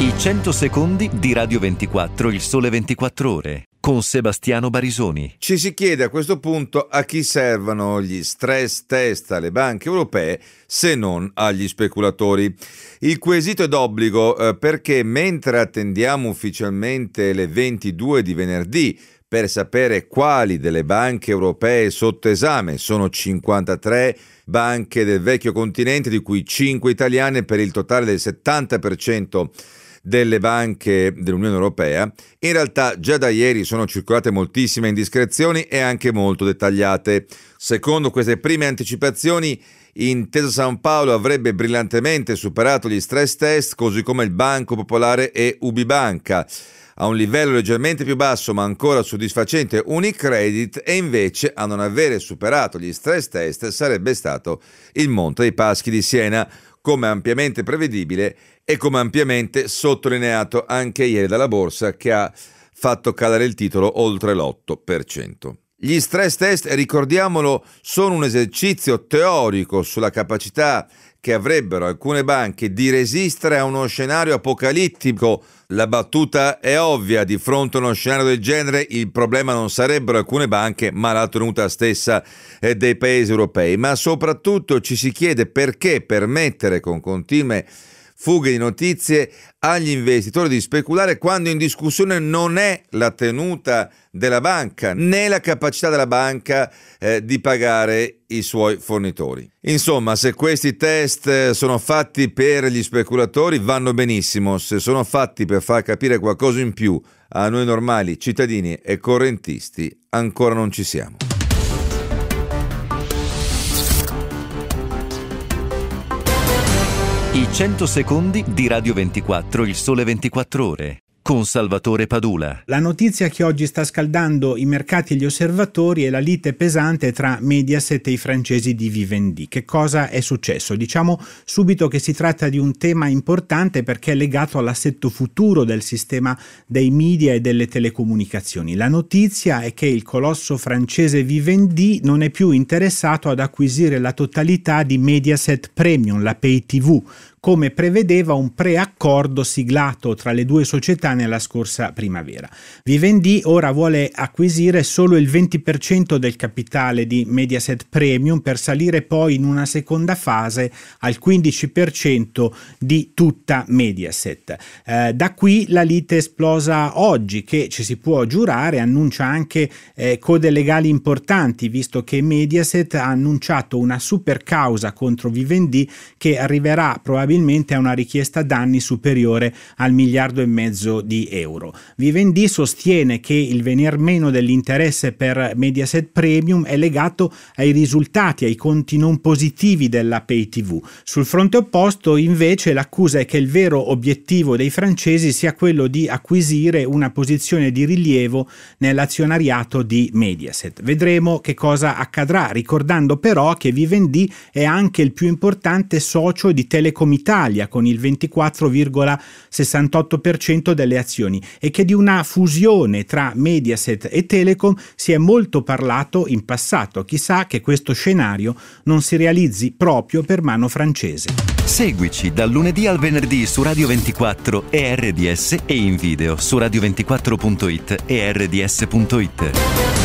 I 100 secondi di Radio 24, il Sole 24 Ore, con Sebastiano Barisoni. Ci si chiede a questo punto a chi servano gli stress test alle banche europee se non agli speculatori. Il quesito è d'obbligo perché mentre attendiamo ufficialmente le 22 di venerdì per sapere quali delle banche europee sotto esame, sono 53 banche del vecchio continente, di cui 5 italiane per il totale del 70% delle banche dell'Unione Europea, in realtà già da ieri sono circolate moltissime indiscrezioni e anche molto dettagliate. Secondo queste prime anticipazioni, Intesa Sanpaolo avrebbe brillantemente superato gli stress test, così come il Banco Popolare e UBI-Banca. A un livello leggermente più basso ma ancora soddisfacente Unicredit, e invece a non avere superato gli stress test sarebbe stato il Monte dei Paschi di Siena, come ampiamente prevedibile e come ampiamente sottolineato anche ieri dalla borsa, che ha fatto calare il titolo oltre l'8%. Gli stress test, ricordiamolo, sono un esercizio teorico sulla capacità che avrebbero alcune banche di resistere a uno scenario apocalittico. La battuta è ovvia: di fronte a uno scenario del genere il problema non sarebbero alcune banche, ma la tenuta stessa dei paesi europei. Ma soprattutto ci si chiede perché permettere con continue fughe di notizie agli investitori di speculare quando in discussione non è la tenuta della banca né la capacità della banca di pagare i suoi fornitori. Insomma, se questi test sono fatti per gli speculatori vanno benissimo, se sono fatti per far capire qualcosa in più a noi normali cittadini e correntisti ancora non ci siamo. I 100 secondi di Radio 24, il Sole 24 Ore, con Salvatore Padula. La notizia che oggi sta scaldando i mercati e gli osservatori è la lite pesante tra Mediaset e i francesi di Vivendi. Che cosa è successo? Diciamo subito che si tratta di un tema importante perché è legato all'assetto futuro del sistema dei media e delle telecomunicazioni. La notizia è che il colosso francese Vivendi non è più interessato ad acquisire la totalità di Mediaset Premium, la Pay TV, come prevedeva un preaccordo siglato tra le due società nella scorsa primavera. Vivendi ora vuole acquisire solo il 20% del capitale di Mediaset Premium per salire poi in una seconda fase al 15% di tutta Mediaset. Da qui la lite esplosa oggi, che ci si può giurare annuncia anche code legali importanti, visto che Mediaset ha annunciato una super causa contro Vivendi che arriverà probabilmente a una richiesta danni superiore al 1,5 miliardi di euro. Vivendi sostiene che il venir meno dell'interesse per Mediaset Premium è legato ai risultati, ai conti non positivi della Pay TV. Sul fronte opposto, invece, l'accusa è che il vero obiettivo dei francesi sia quello di acquisire una posizione di rilievo nell'azionariato di Mediaset. Vedremo che cosa accadrà, ricordando però che Vivendi è anche il più importante socio di Telecom Italia, con il 24,68% delle azioni, e che di una fusione tra Mediaset e Telecom si è molto parlato in passato. Chissà che questo scenario non si realizzi proprio per mano francese. Seguici dal lunedì al venerdì su Radio 24 e RDS, e in video su radio24.it e rds.it.